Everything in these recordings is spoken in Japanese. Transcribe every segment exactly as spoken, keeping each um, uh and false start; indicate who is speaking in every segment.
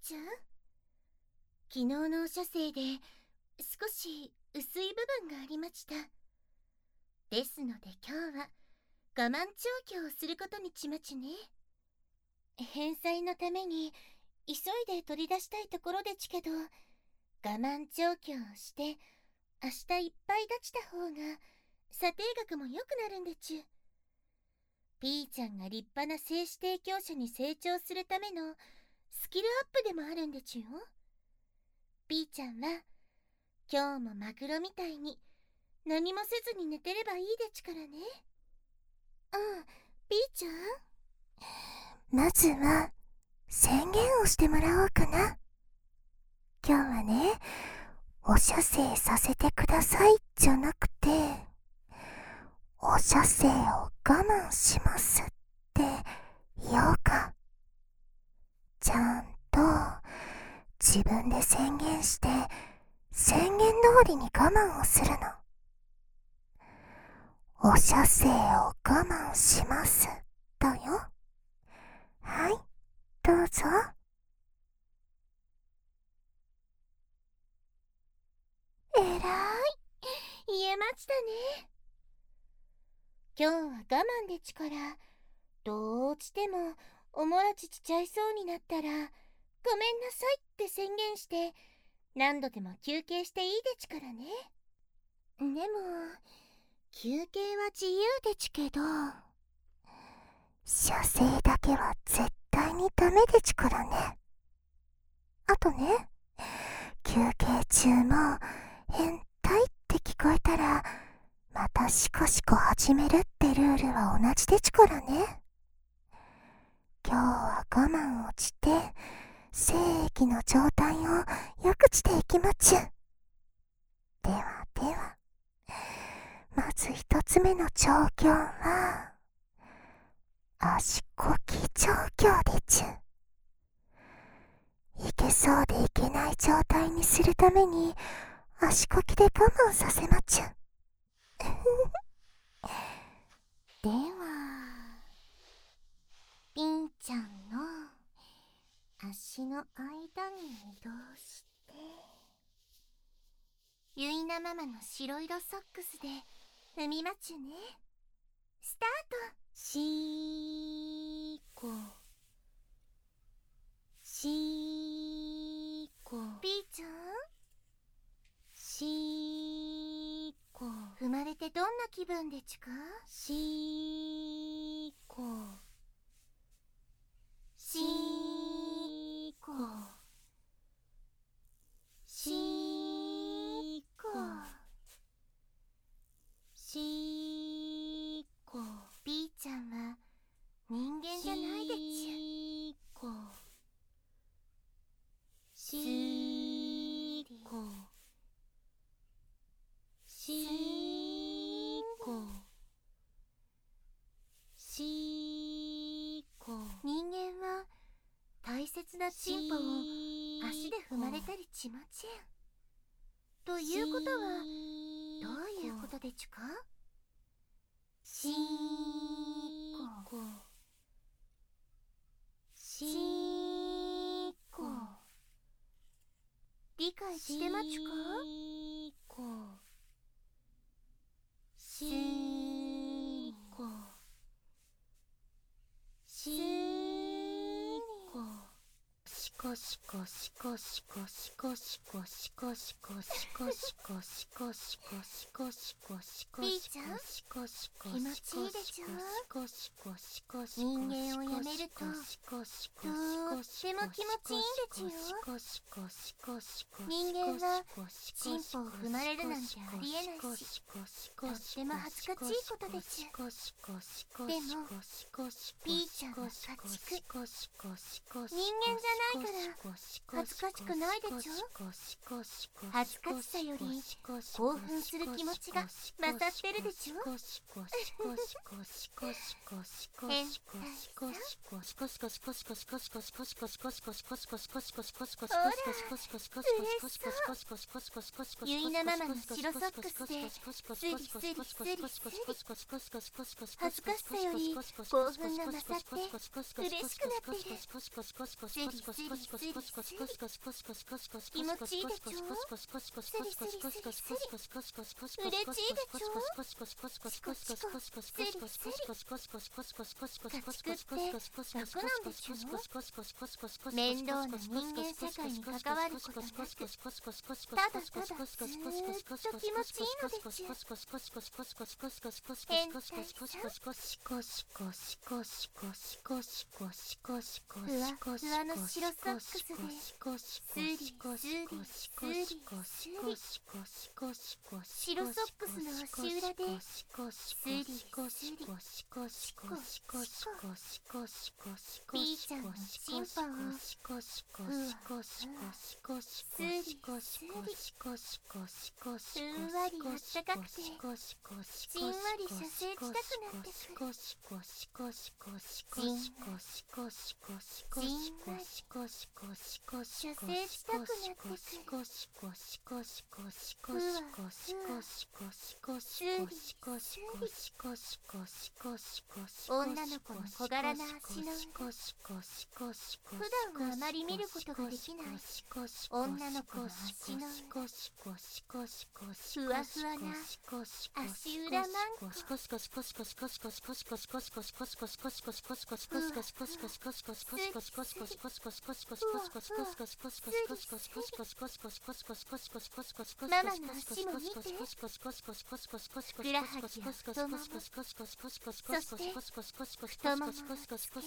Speaker 1: ちゃん、昨日のお射精で少し薄い部分がありました。ですので今日は我慢調教をすることにしまちゅね。返済のために急いで取り出したいところでちけど、我慢調教をして明日いっぱい出した方が査定額も良くなるんでちゅ。ピーちゃんが立派な精子提供者に成長するためのスキルアップでもあるんでちゅよ。ピーちゃんは今日もマグロみたいに何もせずに寝てればいいでちからね。うん、ピーちゃん、まずは宣言をしてもらおうかな。今日はね、お射精させてくださいじゃなくて、お射精を我慢しますって言おうか。ちゃんと自分で宣言して宣言通りに我慢をするの。お射精を我慢しますだよ。はい、どうぞ。えらい、言えましたね。今日は我慢でちから、どうしてもおもらちちちゃいそうになったらごめんなさいって宣言して何度でも休憩していいでちからね。でも休憩は自由でちけど、射精だけは絶対にダメでちからね。あとね、休憩中も変態って聞こえたらまたシコシコ始めるってルールは同じでちからね。今日は我慢をして精液の状態を良くしていきまちゅ。ではでは、まず一つ目の調教は足こき調教でちゅ。いけそうでいけない状態にするために足こきで我慢させまちゅ。ではピンちゃんの足の間に移動して、ゆいなママの白色ソックスで踏みまちゅね。スタート。しーこしーこ。ピーちゃん、しーこ。踏まれてどんな気分でちゅか？しーこしーこしーこしーこ。ピーちゃんは人間じゃないでちゅ。しーこしーこしーこしーこ。人間は大切なチンポを足で踏まれたりちまちん。ということはどういうことでちゅか？しーこしーこ。理解してまちゅか？しーこしーこしーこ。シコシコシコシコシコシコシコシコシコシコシコシコシコシコシコシコシコシコ気持ちいいでしょ？人間をやめるととっても気持ちいいんでちゅよ。人間はチンポを踏まれるなんてありえないし、とっても恥ずかしいことでちゅ。でもピーちゃんは家畜、人間じゃないから恥ずかしくないでちょ。恥ずかしさより興奮する気持ちが勝ってるでちょ。変態さん。ゆいなママの白ソックスでスリスリスリスリ。恥ずかしさより興奮が勝って嬉しくなってる。スリスリスリスリ。 気持ちいいでしょ。スリスリスリスリ嬉しいでしょ。シコシコスリスリ家畜って楽なんでしょ。面倒な人間社会に関わることなく、ただただずーっと気持ちいいのでちゅ。変態さん。
Speaker 2: シコシコシコシコシコシコシコシコ
Speaker 1: ふわふわの白ソックスでスリスリスリ白ソックスの足裏でスリスリピーちゃんのチンポをふわふわスリスリふんわりあったかくてじんわり射精したくなってくる。じんわりじんわり射精したくなってくる。ふわふわスリスリ女の子の小柄な足の上、普段はあまり見ることができない女の子の足の上、ふわふわな足裏マンコ、ふわスリスリママの足も見て、ふくらはぎや太もも、そして太ももはつけ根、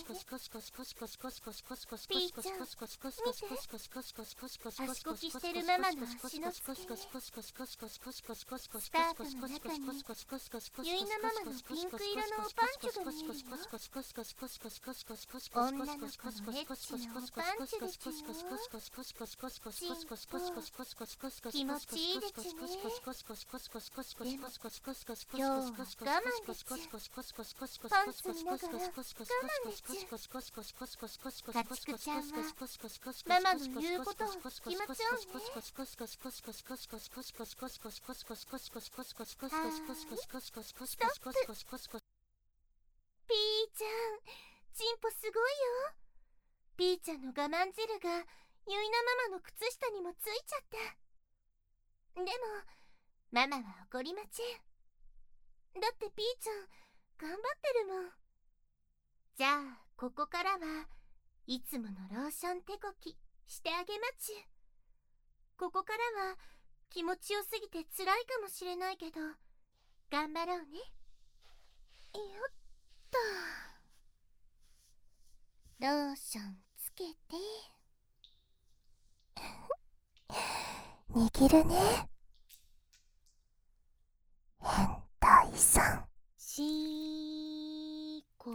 Speaker 1: ピーちゃん見て、足こきしてるママの足の付け根、スカートの中にゆいなママのピンク色のおパンチョが見えるよ。女の子のエッチなおパンチョでちゅよ。チンポ気持ちいいでちゅね。でも今日は我慢でちゅ。パンツ見ながら我慢でちゅ。家畜ちゃんはママの言うことを聞きましょうね。はーい。ストップ。ピーちゃん、チンポすごいよ。ピーちゃんの我慢汁がゆいなママの靴下にもついちゃった。でもママは怒りません。だってピーちゃん頑張ってるもん。じゃあここからはいつものローション手こきしてあげまちゅ。ここからは気持ちよすぎて辛いかもしれないけど頑張ろうね。よっと、ローションつけて
Speaker 2: 握るね。変態さん。
Speaker 1: しーこ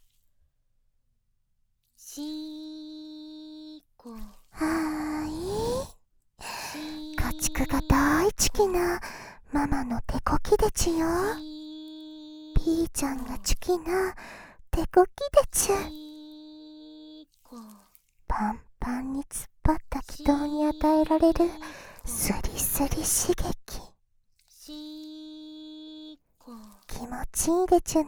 Speaker 1: しーこ
Speaker 2: はーい。家畜が大好きなママの手こきでちよ。ピーちゃんがチキな手こきでちゅ。パンパンに突っ張った気道に与えられるスリスリ刺激、気持ちいいでちゅね。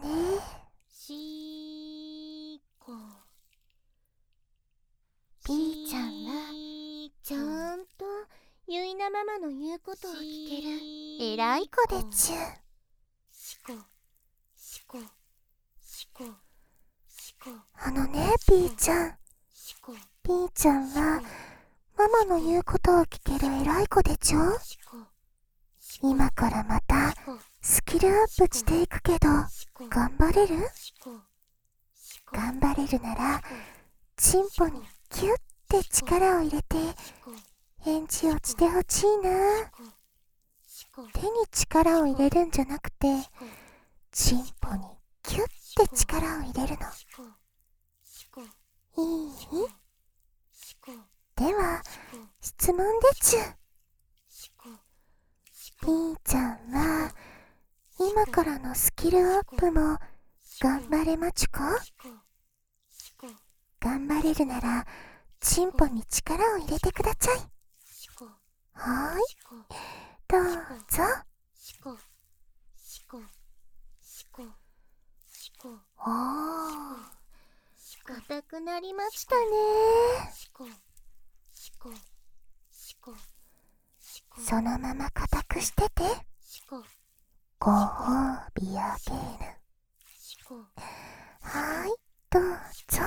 Speaker 1: ピーちゃんはちゃんとゆいなママの言うことを聞ける偉い子でちゅ。
Speaker 2: あのね、ピーちゃん。ピーちゃんはママの言うことを聞ける偉い子でちょ。今からまたスキルアップしていくけど頑張れる？頑張れるならチンポにキュッて力を入れて返事をしてほしいな。手に力を入れるんじゃなくてチンポにキュッて力を入れるの。いい？では質問でちゅ。ピーちゃんは今からのスキルアップも頑張れまちゅか？頑張れるならチンポに力を入れてください。はーい、どうぞ。おー、
Speaker 1: 硬くなりましたね。
Speaker 2: そのまま固くしてて。ご褒美あげる。はい、どうぞ。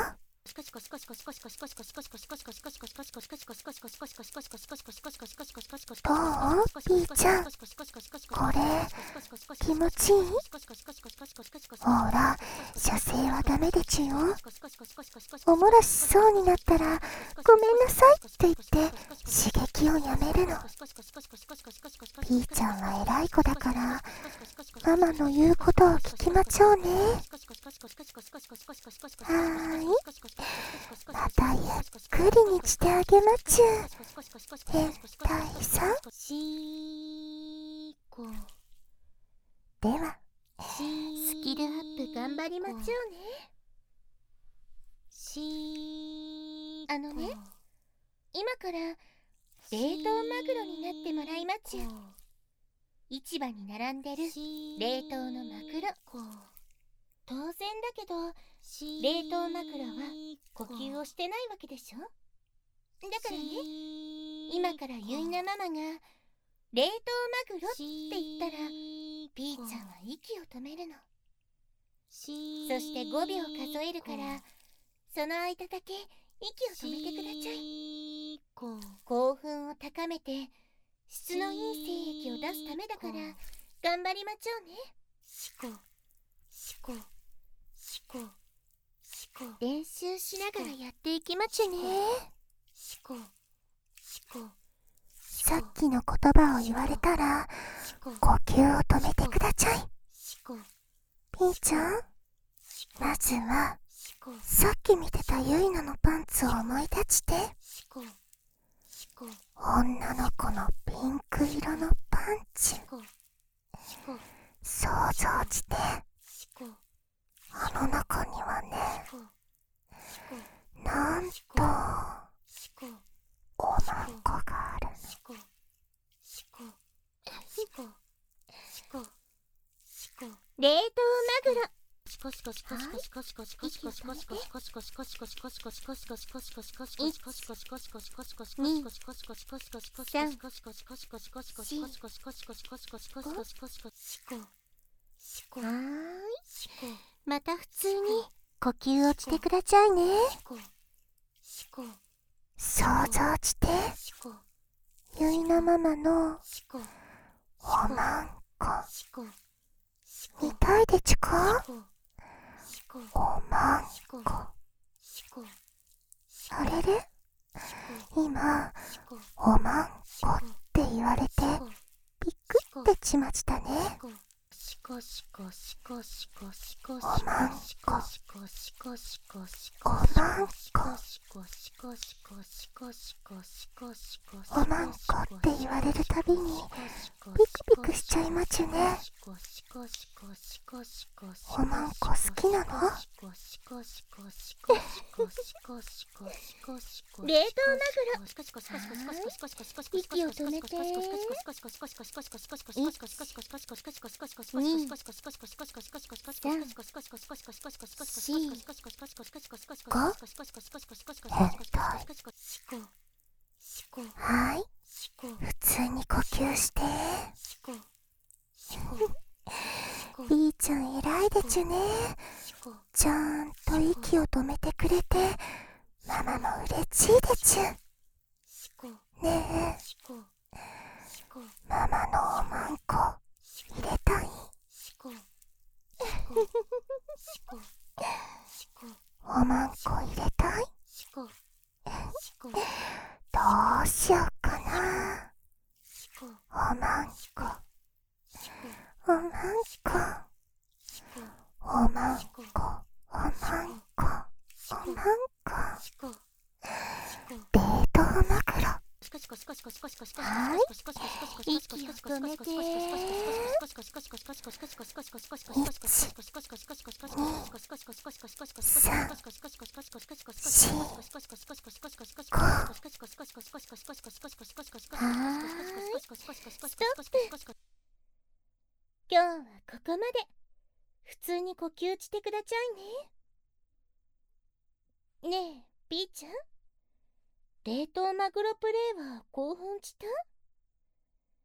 Speaker 2: どう？ピーちゃん、これ気持ちいい？ほら、射精はダメでちゅよ。おもらしそうになったらごめんなさいって言って刺激をやめるの。ピーちゃんは偉い子だからママの言うことを聞きまちょうね。はーい、またゆっくりにしてあげまちゅ。変態さん。
Speaker 1: しーこ。
Speaker 2: では
Speaker 1: スキルアップ頑張りまちょうね。しーあのね、今から冷凍マグロになってもらいまちゅ。市場に並んでる冷凍のマグロ。当然だけど冷凍マグロは呼吸をしてないわけでしょ。だからね、今からゆいなママが冷凍マグロって言ったらピーちゃんは息を止めるの。そしてごびょう数えるから、その間だけ息を止めてください。興奮を高めて質のいい精液を出すためだから頑張りまちょうね。シコシコシコシコ。練習しながらやっていきまちゅね。シコシコ。
Speaker 2: さっきの言葉を言われたら呼吸を止めてください。ピーちゃん、まずはさっき見てたユイナのパンツを思い出して。女の子のピンク色のパンツ、想像して。あの中にはね、なんとおまんこがあるの。
Speaker 1: 冷凍マグロ。また普通に
Speaker 2: 呼吸をしてくださいね。想像して。ゆいなママのおまんこ見たいでちゅか？おまんこ。あれれ？今おまんこって言われてびっくってちましたね。おまんこ、おまんこ、おまんこって言われるたびにピクピクしちゃいまちゅね。おまんこ好きなの？
Speaker 1: 冷凍マグロ。息を止めて。
Speaker 2: はい、普通に呼吸して。ピーちゃん偉いでちゅね。ちゃんと息を止めてくれてママも嬉しいでちゅ。ねえ、ママのおまんこ入れたい？おまんこ入れたい？どうしようかな。おまんこ、おまんこ、おまんこ、おまんこ、おまんこ。冷凍マグロ。はい、
Speaker 1: 息を止めて。今日はここまで。普通に呼吸してくださいね。ねえ、ピーちゃん。冷凍マグロプレイは興奮した？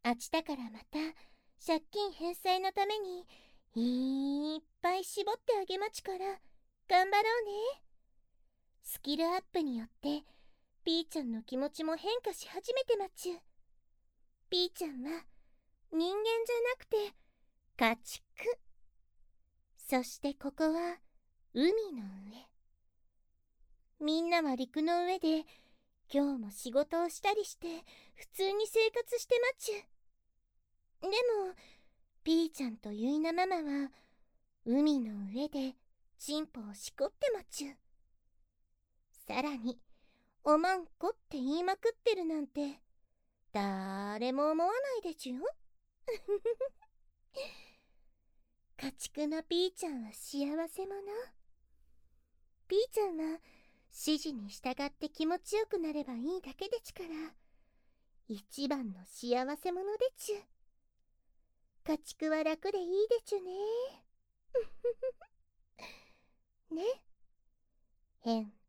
Speaker 1: 明日からまた借金返済のためにいっぱい絞ってあげまちから頑張ろうね。スキルアップによってピーちゃんの気持ちも変化し始めてまちゅ。ピーちゃんは人間じゃなくて家畜。そしてここは海の上。みんなは陸の上で今日も仕事をしたりして普通に生活してまちゅ。でもピーちゃんとゆいなママは海の上でチンポをしこってまちゅ。さらにおまんこって言いまくってるなんてだーれも思わないでちゅよ。家畜のピーちゃんは幸せ者。ピーちゃんは指示に従って気持ちよくなればいいだけでちから一番の幸せ者でちゅ。家畜は楽でいいでちゅね。ね、変